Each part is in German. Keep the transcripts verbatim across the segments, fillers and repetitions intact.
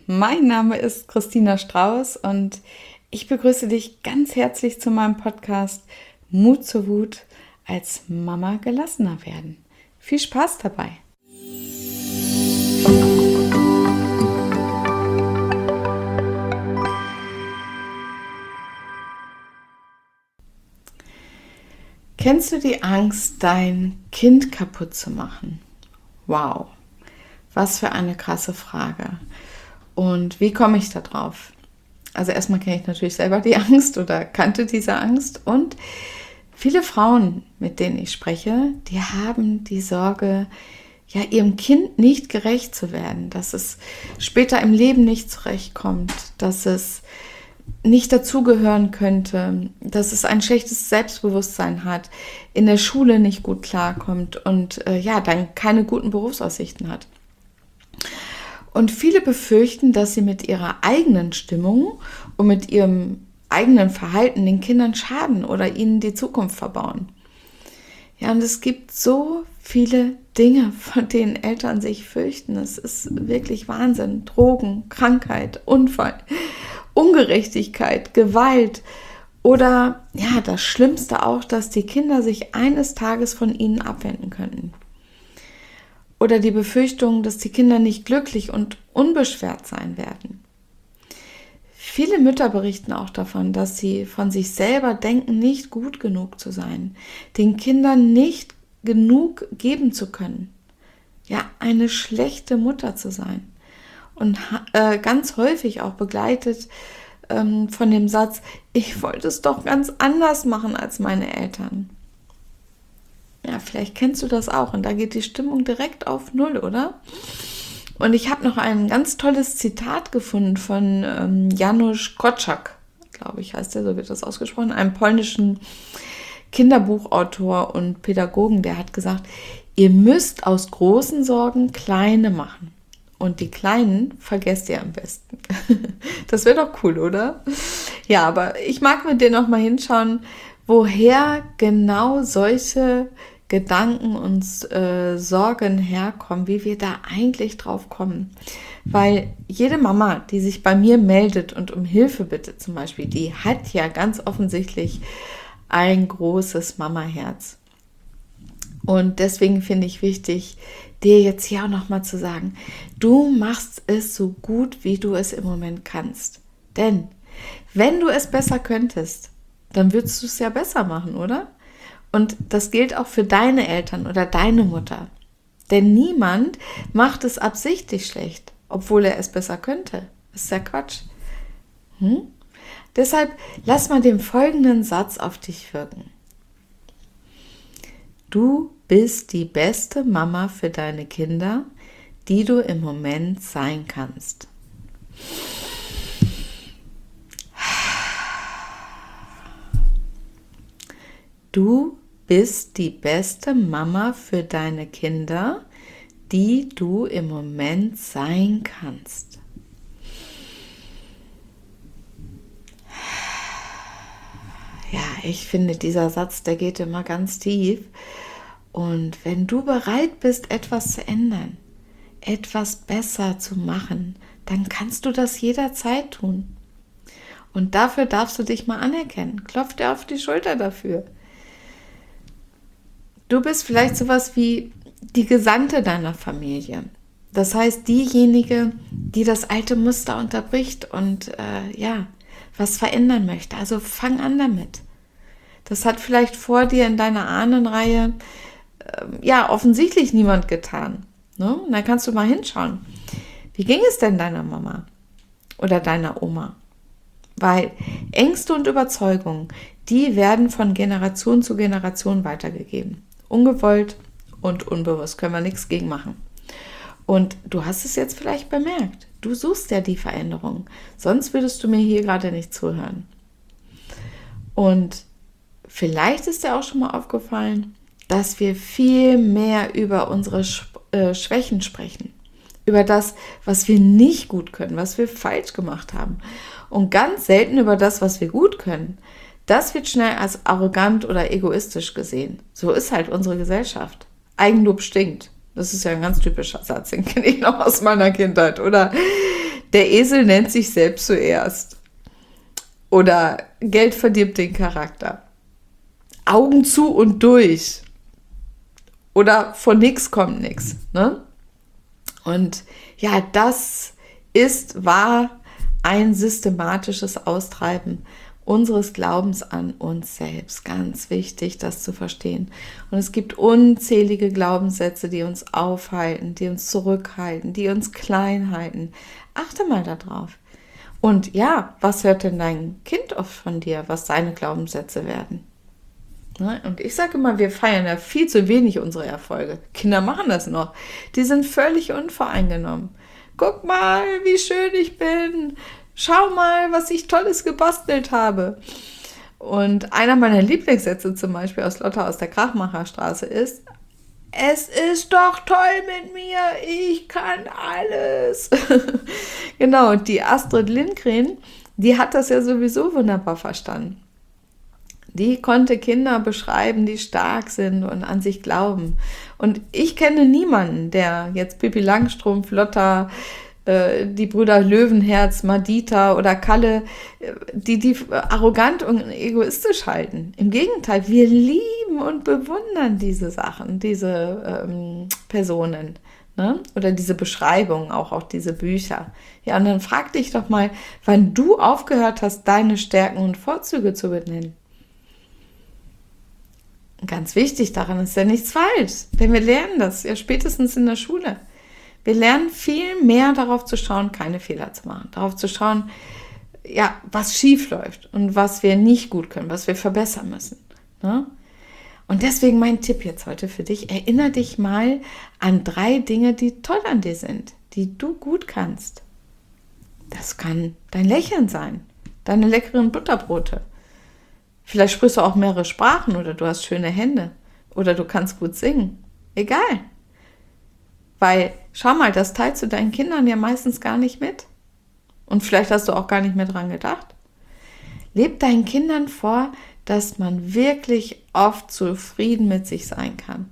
Mein Name ist Christina Strauß und ich begrüße dich ganz herzlich zu meinem Podcast Mut zur Wut, als Mama gelassener werden. Viel Spaß dabei! Kennst du die Angst, dein Kind kaputt zu machen? Wow, was für eine krasse Frage. Und wie komme ich da drauf? Also erstmal kenne ich natürlich selber die Angst oder kannte diese Angst. Und viele Frauen, mit denen ich spreche, die haben die Sorge, ja, ihrem Kind nicht gerecht zu werden, dass es später im Leben nicht zurechtkommt, dass es nicht dazugehören könnte, dass es ein schlechtes Selbstbewusstsein hat, in der Schule nicht gut klarkommt und äh, ja, dann keine guten Berufsaussichten hat. Und viele befürchten, dass sie mit ihrer eigenen Stimmung und mit ihrem eigenen Verhalten den Kindern schaden oder ihnen die Zukunft verbauen. Ja, und es gibt so viele Dinge, von denen Eltern sich fürchten. Es ist wirklich Wahnsinn. Drogen, Krankheit, Unfall, Ungerechtigkeit, Gewalt oder ja, das Schlimmste auch, dass die Kinder sich eines Tages von ihnen abwenden könnten. Oder die Befürchtung, dass die Kinder nicht glücklich und unbeschwert sein werden. Viele Mütter berichten auch davon, dass sie von sich selber denken, nicht gut genug zu sein, den Kindern nicht genug geben zu können. Ja, eine schlechte Mutter zu sein. Und äh, ganz häufig auch begleitet ähm, von dem Satz, ich wollte es doch ganz anders machen als meine Eltern. Ja, vielleicht kennst du das auch und da geht die Stimmung direkt auf Null, oder? Und ich habe noch ein ganz tolles Zitat gefunden von ähm, Janusz Korczak, glaube ich, heißt der, so wird das ausgesprochen, einem polnischen Kinderbuchautor und Pädagogen, der hat gesagt, ihr müsst aus großen Sorgen kleine machen. Und die Kleinen vergesst ihr am besten. Das wäre doch cool, oder? Ja, aber ich mag mit dir noch mal hinschauen, woher genau solche Gedanken und äh, Sorgen herkommen, wie wir da eigentlich drauf kommen. Weil jede Mama, die sich bei mir meldet und um Hilfe bittet zum Beispiel, die hat ja ganz offensichtlich ein großes Mamaherz. Und deswegen finde ich wichtig, dir jetzt hier auch nochmal zu sagen, du machst es so gut, wie du es im Moment kannst. Denn wenn du es besser könntest, dann würdest du es ja besser machen, oder? Und das gilt auch für deine Eltern oder deine Mutter. Denn niemand macht es absichtlich schlecht, obwohl er es besser könnte. Das ist ja Quatsch. Hm? Deshalb lass mal den folgenden Satz auf dich wirken. Du bist die beste Mama für deine Kinder, die du im Moment sein kannst. Du bist die beste Mama für deine Kinder, die du im Moment sein kannst. Ja, ich finde, dieser Satz, der geht immer ganz tief. Und wenn du bereit bist, etwas zu ändern, etwas besser zu machen, dann kannst du das jederzeit tun. Und dafür darfst du dich mal anerkennen. Klopf dir auf die Schulter dafür. Du bist vielleicht sowas wie die Gesandte deiner Familie. Das heißt, diejenige, die das alte Muster unterbricht und äh, ja, was verändern möchte. Also fang an damit. Das hat vielleicht vor dir in deiner Ahnenreihe äh, ja offensichtlich niemand getan. Ne? Und dann kannst du mal hinschauen. Wie ging es denn deiner Mama oder deiner Oma? Weil Ängste und Überzeugungen, die werden von Generation zu Generation weitergegeben. Ungewollt und unbewusst, können wir nichts gegen machen. Und du hast es jetzt vielleicht bemerkt. Du suchst ja die Veränderung. Sonst würdest du mir hier gerade nicht zuhören. Und vielleicht ist dir auch schon mal aufgefallen, dass wir viel mehr über unsere äh, Schwächen sprechen. Über das, was wir nicht gut können, was wir falsch gemacht haben. Und ganz selten über das, was wir gut können. Das wird schnell als arrogant oder egoistisch gesehen. So ist halt unsere Gesellschaft. Eigenlob stinkt. Das ist ja ein ganz typischer Satz, den kenne ich noch aus meiner Kindheit, oder? Der Esel nennt sich selbst zuerst. Oder Geld verdirbt den Charakter. Augen zu und durch. Oder von nix kommt nix. Ne? Und ja, das ist, war ein systematisches Austreiben unseres Glaubens an uns selbst. Ganz wichtig, das zu verstehen. Und es gibt unzählige Glaubenssätze, die uns aufhalten, die uns zurückhalten, die uns klein halten. Achte mal darauf. Und ja, was hört denn dein Kind oft von dir, was seine Glaubenssätze werden? Ne? Und ich sage immer, wir feiern ja viel zu wenig unsere Erfolge. Kinder machen das noch. Die sind völlig unvoreingenommen. Guck mal, wie schön ich bin. Schau mal, was ich Tolles gebastelt habe. Und einer meiner Lieblingssätze zum Beispiel aus Lotta aus der Krachmacherstraße ist: Es ist doch toll mit mir, ich kann alles. Genau, und die Astrid Lindgren, die hat das ja sowieso wunderbar verstanden. Die konnte Kinder beschreiben, die stark sind und an sich glauben. Und ich kenne niemanden, der jetzt Pippi Langstrumpf, Lotta, die Brüder Löwenherz, Madita oder Kalle, die die arrogant und egoistisch halten. Im Gegenteil, wir lieben und bewundern diese Sachen, diese ähm, Personen, ne? Oder diese Beschreibungen, auch, auch diese Bücher. Ja, und dann frag dich doch mal, wann du aufgehört hast, deine Stärken und Vorzüge zu benennen. Ganz wichtig, daran ist ja nichts falsch, denn wir lernen das ja spätestens in der Schule. Wir lernen viel mehr darauf zu schauen, keine Fehler zu machen, darauf zu schauen, ja, was schief läuft und was wir nicht gut können, was wir verbessern müssen. Ne? Und deswegen mein Tipp jetzt heute für dich: Erinnere dich mal an drei Dinge, die toll an dir sind, die du gut kannst. Das kann dein Lächeln sein, deine leckeren Butterbrote. Vielleicht sprichst du auch mehrere Sprachen oder du hast schöne Hände oder du kannst gut singen. Egal. Weil, schau mal, das teilst du deinen Kindern ja meistens gar nicht mit. Und vielleicht hast du auch gar nicht mehr dran gedacht. Leb deinen Kindern vor, dass man wirklich oft zufrieden mit sich sein kann.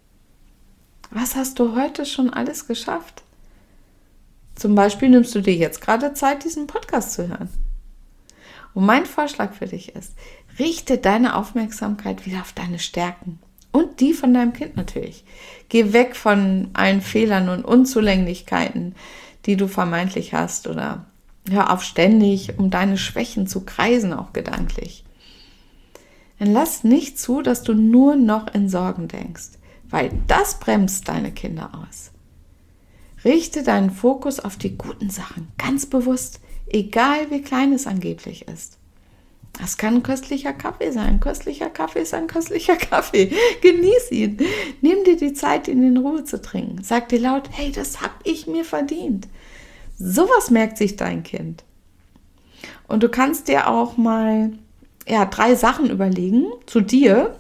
Was hast du heute schon alles geschafft? Zum Beispiel nimmst du dir jetzt gerade Zeit, diesen Podcast zu hören. Und mein Vorschlag für dich ist, richte deine Aufmerksamkeit wieder auf deine Stärken. Und die von deinem Kind natürlich. Geh weg von allen Fehlern und Unzulänglichkeiten, die du vermeintlich hast. Oder hör auf, ständig um deine Schwächen zu kreisen, auch gedanklich. Dann lass nicht zu, dass du nur noch in Sorgen denkst, weil das bremst deine Kinder aus. Richte deinen Fokus auf die guten Sachen, ganz bewusst, egal wie klein es angeblich ist. Das kann ein köstlicher Kaffee sein. Köstlicher Kaffee ist ein köstlicher Kaffee. Genieß ihn. Nimm dir die Zeit, ihn in Ruhe zu trinken. Sag dir laut, hey, das habe ich mir verdient. Sowas merkt sich dein Kind. Und du kannst dir auch mal ja, drei Sachen überlegen zu dir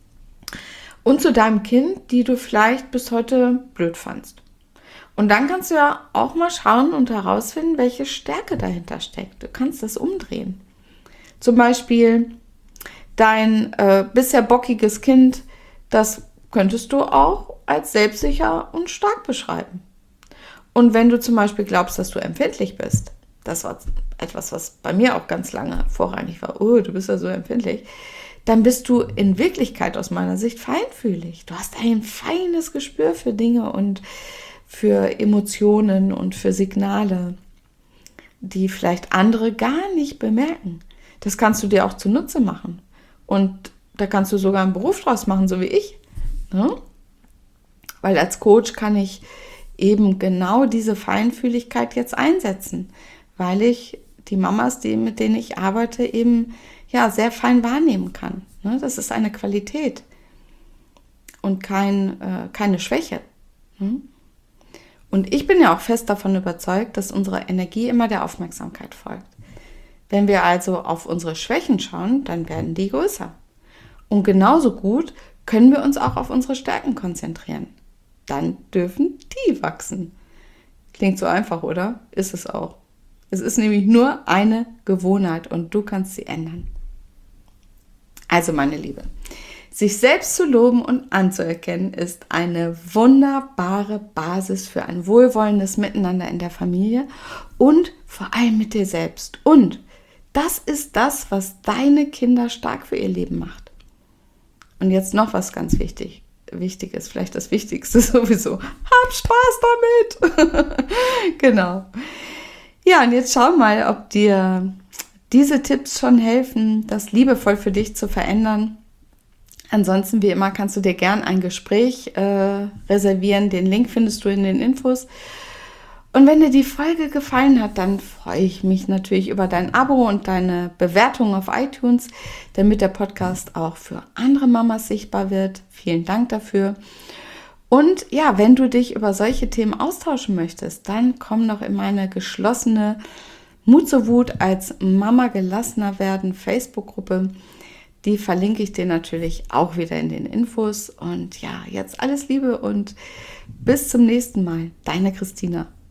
und zu deinem Kind, die du vielleicht bis heute blöd fandst. Und dann kannst du ja auch mal schauen und herausfinden, welche Stärke dahinter steckt. Du kannst das umdrehen. Zum Beispiel dein äh, bisher bockiges Kind, das könntest du auch als selbstsicher und stark beschreiben. Und wenn du zum Beispiel glaubst, dass du empfindlich bist, das war etwas, was bei mir auch ganz lange vorrangig war, oh, du bist ja so empfindlich, dann bist du in Wirklichkeit aus meiner Sicht feinfühlig. Du hast ein feines Gespür für Dinge und für Emotionen und für Signale, die vielleicht andere gar nicht bemerken. Das kannst du dir auch zunutze machen. Und da kannst du sogar einen Beruf draus machen, so wie ich. Ne? Weil als Coach kann ich eben genau diese Feinfühligkeit jetzt einsetzen, weil ich die Mamas, die, mit denen ich arbeite, eben ja, sehr fein wahrnehmen kann. Ne? Das ist eine Qualität und kein, äh, keine Schwäche. Ne? Und ich bin ja auch fest davon überzeugt, dass unsere Energie immer der Aufmerksamkeit folgt. Wenn wir also auf unsere Schwächen schauen, dann werden die größer. Und genauso gut können wir uns auch auf unsere Stärken konzentrieren. Dann dürfen die wachsen. Klingt so einfach, oder? Ist es auch. Es ist nämlich nur eine Gewohnheit und du kannst sie ändern. Also meine Liebe, Sich selbst zu loben und anzuerkennen ist eine wunderbare Basis für ein wohlwollendes Miteinander in der Familie und vor allem mit dir selbst. Und das ist das, was deine Kinder stark für ihr Leben macht. Und jetzt noch was ganz wichtig, wichtig ist, vielleicht das Wichtigste sowieso. Hab Spaß damit! Genau. Ja, und jetzt schau mal, ob dir diese Tipps schon helfen, das liebevoll für dich zu verändern. Ansonsten, wie immer, kannst du dir gern ein Gespräch äh, reservieren. Den Link findest du in den Infos. Und wenn dir die Folge gefallen hat, dann freue ich mich natürlich über dein Abo und deine Bewertung auf iTunes, damit der Podcast auch für andere Mamas sichtbar wird. Vielen Dank dafür. Und ja, wenn du dich über solche Themen austauschen möchtest, dann komm noch in meine geschlossene Mut zur Wut als Mama gelassener werden Facebook-Gruppe. Die verlinke ich dir natürlich auch wieder in den Infos. Und ja, jetzt alles Liebe und bis zum nächsten Mal. Deine Christina.